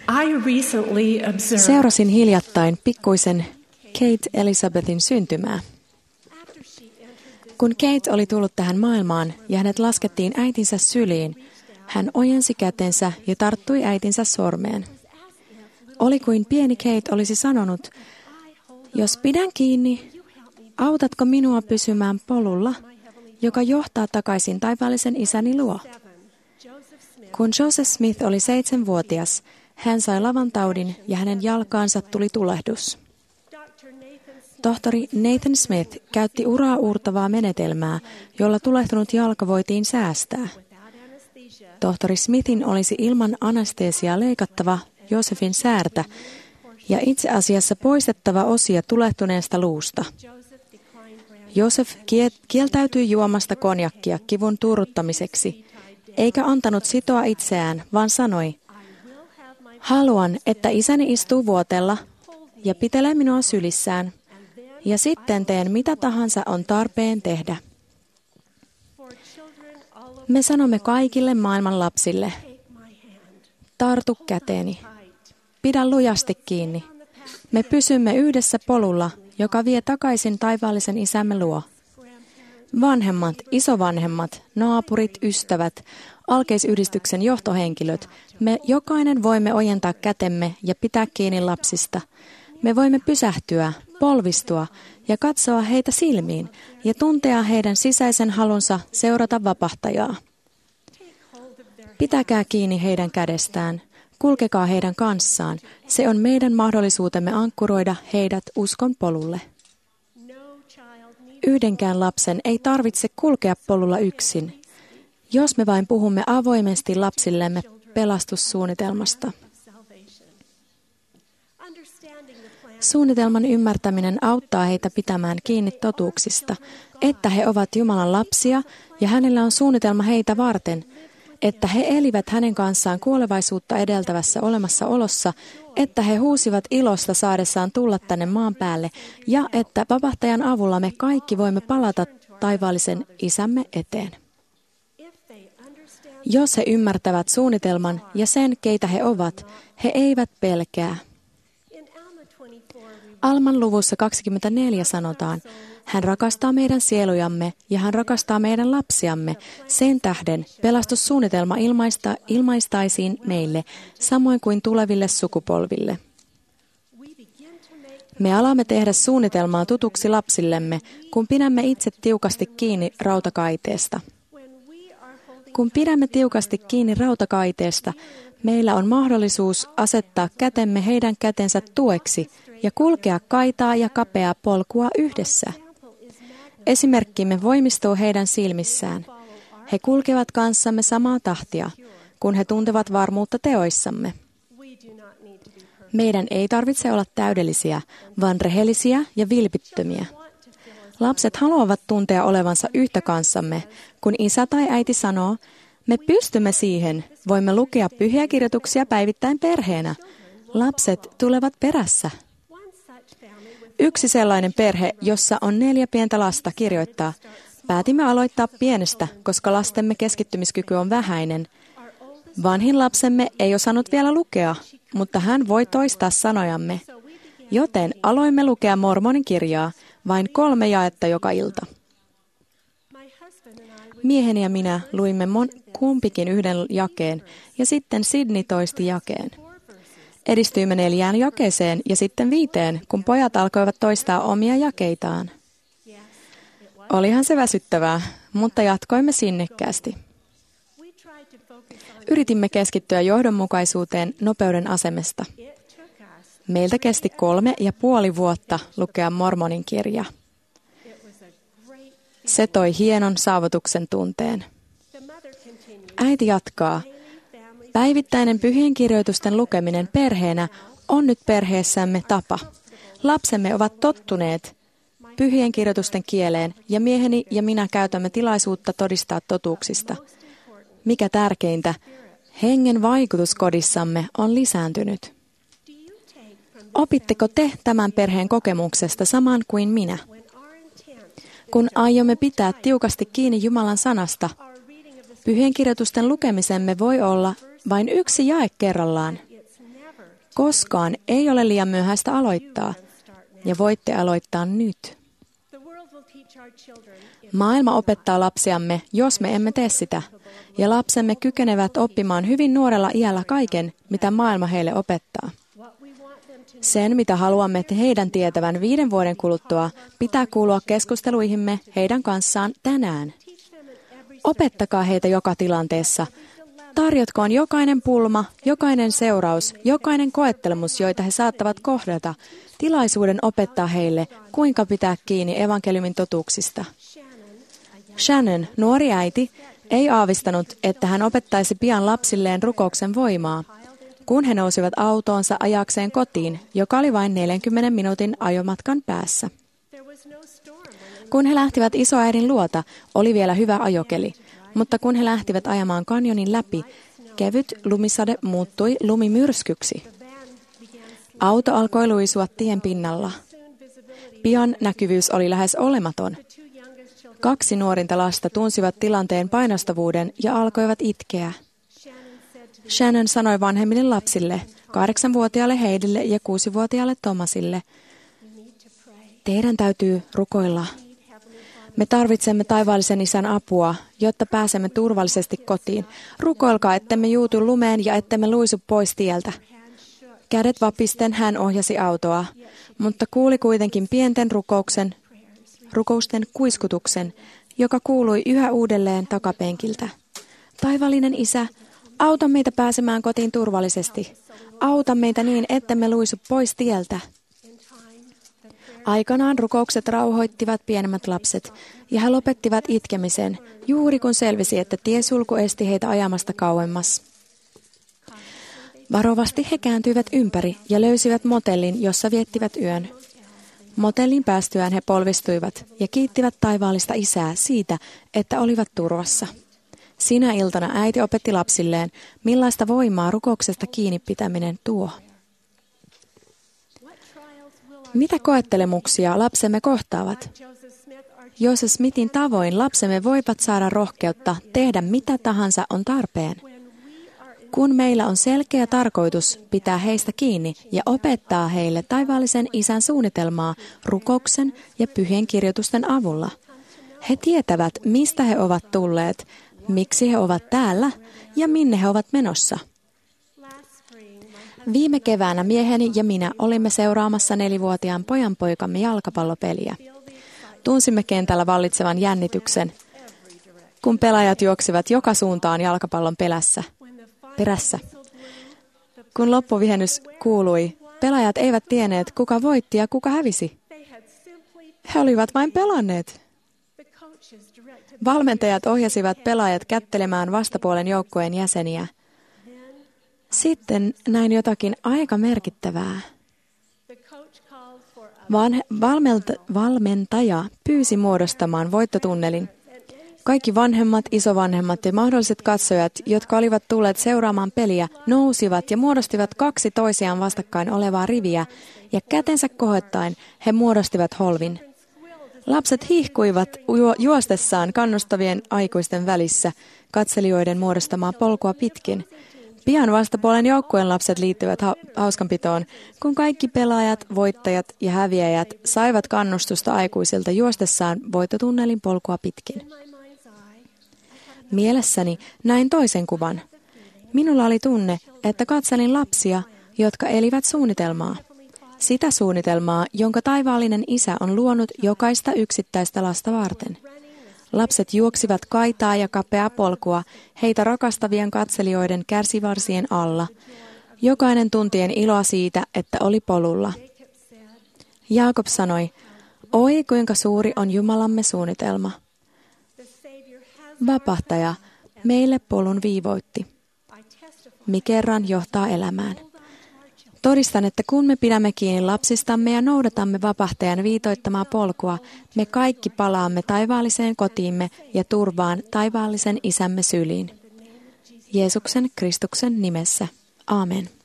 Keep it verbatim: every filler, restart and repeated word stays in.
I recently observed Seurasin hiljattain pikkuisen Kate Elizabethin syntymää. Kun Kate oli tullut tähän maailmaan ja hänet laskettiin äitinsä syliin, hän ojensi kätensä ja tarttui äitinsä sormeen. Oli kuin pieni Kate olisi sanonut, jos pidän kiinni, autatko minua pysymään polulla, joka johtaa takaisin taivaallisen isäni luo? Kun Joseph Smith oli seitsemänvuotias, hän sai lavantaudin ja hänen jalkaansa tuli tulehdus. Tohtori Nathan Smith käytti uraa uurtavaa menetelmää, jolla tulehtunut jalka voitiin säästää. Tohtori Smithin olisi ilman anestesiaa leikattava Josephin säärtä ja itse asiassa poistettava osia tulehtuneesta luusta. Joseph kieltäytyi juomasta konjakkia kivun turruttamiseksi, eikä antanut sitoa itseään, vaan sanoi, haluan, että isäni istuu vuotella ja pitelee minua sylissään, ja sitten teen mitä tahansa on tarpeen tehdä. Me sanomme kaikille maailman lapsille, tartu käteeni, pidä lujasti kiinni. Me pysymme yhdessä polulla, joka vie takaisin taivaallisen isämme luo. Vanhemmat, isovanhemmat, naapurit, ystävät, alkeisyhdistyksen johtohenkilöt, me jokainen voimme ojentaa kätemme ja pitää kiinni lapsista. Me voimme pysähtyä, polvistua ja katsoa heitä silmiin ja tuntea heidän sisäisen halunsa seurata vapahtajaa. Pitäkää kiinni heidän kädestään, kulkekaa heidän kanssaan. Se on meidän mahdollisuutemme ankkuroida heidät uskon polulle. Yhdenkään lapsen ei tarvitse kulkea polulla yksin, jos me vain puhumme avoimesti lapsillemme pelastussuunnitelmasta. Suunnitelman ymmärtäminen auttaa heitä pitämään kiinni totuuksista, että he ovat Jumalan lapsia ja hänellä on suunnitelma heitä varten, että he elivät hänen kanssaan kuolevaisuutta edeltävässä olemassaolossa, että he huusivat ilosta saadessaan tulla tänne maan päälle ja että vapahtajan avulla me kaikki voimme palata taivaallisen isämme eteen. Jos he ymmärtävät suunnitelman ja sen, keitä he ovat, he eivät pelkää. Alman luvussa kaksikymmentäneljä sanotaan, hän rakastaa meidän sielujamme ja hän rakastaa meidän lapsiamme. Sen tähden pelastussuunnitelma ilmaista, ilmaistaisiin meille, samoin kuin tuleville sukupolville. Me alamme tehdä suunnitelmaa tutuksi lapsillemme, kun pidämme itse tiukasti kiinni rautakaiteesta. Kun pidämme tiukasti kiinni rautakaiteesta, meillä on mahdollisuus asettaa kätemme heidän kätensä tueksi ja kulkea kaitaa ja kapeaa polkua yhdessä. Esimerkkimme voimistuu heidän silmissään. He kulkevat kanssamme samaa tahtia, kun he tuntevat varmuutta teoissamme. Meidän ei tarvitse olla täydellisiä, vaan rehellisiä ja vilpittömiä. Lapset haluavat tuntea olevansa yhtä kanssamme, kun isä tai äiti sanoo, me pystymme siihen, voimme lukea pyhiä kirjoituksia päivittäin perheenä. Lapset tulevat perässä. Yksi sellainen perhe, jossa on neljä pientä lasta, kirjoittaa, päätimme aloittaa pienestä, koska lastemme keskittymiskyky on vähäinen. Vanhin lapsemme ei osannut vielä lukea, mutta hän voi toistaa sanojamme. Joten aloimme lukea Mormonin kirjaa, vain kolme jaetta joka ilta. Mieheni ja minä luimme mon- kumpikin yhden jakeen ja sitten Sydney toisti jakeen. Edistyimme neljään jakeeseen ja sitten viiteen, kun pojat alkoivat toistaa omia jakeitaan. Olihan se väsyttävää, mutta jatkoimme sinnikkäästi. Yritimme keskittyä johdonmukaisuuteen nopeuden asemesta. Meiltä kesti kolme ja puoli vuotta lukea Mormonin kirja. Se toi hienon saavutuksen tunteen. Äiti jatkaa. Päivittäinen pyhien kirjoitusten lukeminen perheenä on nyt perheessämme tapa. Lapsemme ovat tottuneet pyhien kirjoitusten kieleen ja mieheni ja minä käytämme tilaisuutta todistaa totuuksista. Mikä tärkeintä, hengen vaikutus kodissamme on lisääntynyt. Opitteko te tämän perheen kokemuksesta saman kuin minä? Kun aiomme pitää tiukasti kiinni Jumalan sanasta, pyhien kirjoitusten lukemisemme voi olla vain yksi jae kerrallaan. Koskaan ei ole liian myöhäistä aloittaa, ja voitte aloittaa nyt. Maailma opettaa lapsiamme, jos me emme tee sitä, ja lapsemme kykenevät oppimaan hyvin nuorella iällä kaiken, mitä maailma heille opettaa. Sen, mitä haluamme että heidän tietävän viiden vuoden kuluttua, pitää kuulua keskusteluihimme heidän kanssaan tänään. Opettakaa heitä joka tilanteessa. Tarjotkoon jokainen pulma, jokainen seuraus, jokainen koettelemus, joita he saattavat kohdata, tilaisuuden opettaa heille, kuinka pitää kiinni evankeliumin totuuksista. Shannon, nuori äiti, ei aavistanut, että hän opettaisi pian lapsilleen rukouksen voimaa, kun he nousivat autoonsa ajakseen kotiin, joka oli vain neljänkymmenen minuutin ajomatkan päässä. Kun he lähtivät isoäidin luota, oli vielä hyvä ajokeli, mutta kun he lähtivät ajamaan kanjonin läpi, kevyt lumisade muuttui lumimyrskyksi. Auto alkoi luisua tien pinnalla. Pian näkyvyys oli lähes olematon. Kaksi nuorinta lasta tunsivat tilanteen painostavuuden ja alkoivat itkeä. Shannon sanoi vanhemmille lapsille, kahdeksanvuotiaalle Heidille ja kuusivuotiaalle Thomasille, teidän täytyy rukoilla. Me tarvitsemme taivaallisen isän apua, jotta pääsemme turvallisesti kotiin. Rukoilkaa, ettemme juutu lumeen ja ettemme luisu pois tieltä. Kädet vapisten hän ohjasi autoa, mutta kuuli kuitenkin pienten rukouksen, rukousten kuiskutuksen, joka kuului yhä uudelleen takapenkiltä. Taivallinen isä, auta meitä pääsemään kotiin turvallisesti. Auta meitä niin, ettemme luisu pois tieltä. Aikanaan rukoukset rauhoittivat pienemmät lapset, ja he lopettivat itkemisen, juuri kun selvisi, että tiesulku esti heitä ajamasta kauemmas. Varovasti he kääntyivät ympäri ja löysivät motellin, jossa viettivät yön. Motellin päästyään he polvistuivat ja kiittivät taivaallista isää siitä, että olivat turvassa. Sinä iltana äiti opetti lapsilleen, millaista voimaa rukouksesta kiinni pitäminen tuo. Mitä koettelemuksia lapsemme kohtaavat? Joseph Smithin tavoin lapsemme voivat saada rohkeutta tehdä mitä tahansa on tarpeen. Kun meillä on selkeä tarkoitus pitää heistä kiinni ja opettaa heille taivaallisen isän suunnitelmaa rukouksen ja pyhien kirjoitusten avulla. He tietävät, mistä he ovat tulleet, miksi he ovat täällä ja minne he ovat menossa. Viime keväänä mieheni ja minä olimme seuraamassa nelivuotiaan pojanpoikamme jalkapallopeliä. Tunsimme kentällä vallitsevan jännityksen, kun pelaajat juoksivat joka suuntaan jalkapallon pelässä, perässä. Kun loppuvihennys kuului, pelaajat eivät tienneet, kuka voitti ja kuka hävisi. He olivat vain pelanneet. Valmentajat ohjasivat pelaajat kättelemään vastapuolen joukkueen jäseniä. Sitten näin jotakin aika merkittävää. Van, valmelta, valmentaja pyysi muodostamaan voittotunnelin. Kaikki vanhemmat, isovanhemmat ja mahdolliset katsojat, jotka olivat tulleet seuraamaan peliä, nousivat ja muodostivat kaksi toisiaan vastakkain olevaa riviä, ja kätensä kohottaen he muodostivat holvin. Lapset hiihkuivat juo, juostessaan kannustavien aikuisten välissä katselijoiden muodostamaa polkua pitkin. Pian vastapuolen joukkueen lapset liittyvät ha- hauskanpitoon, kun kaikki pelaajat, voittajat ja häviäjät saivat kannustusta aikuisilta juostessaan voittotunnelin polkua pitkin. Mielessäni näin toisen kuvan. Minulla oli tunne, että katselin lapsia, jotka elivät suunnitelmaa. Sitä suunnitelmaa, jonka taivaallinen isä on luonut jokaista yksittäistä lasta varten. Lapset juoksivat kaitaa ja kapeaa polkua heitä rakastavien katselijoiden kärsivarsien alla. Jokainen tuntien iloa siitä, että oli polulla. Jaakob sanoi, oi kuinka suuri on Jumalamme suunnitelma. Vapahtaja meille polun viivoitti. Mikerran johtaa elämään. Todistan, että kun me pidämme kiinni lapsistamme ja noudatamme vapahtajan viitoittamaa polkua, me kaikki palaamme taivaalliseen kotiimme ja turvaan taivaallisen isämme syliin. Jeesuksen Kristuksen nimessä. Aamen.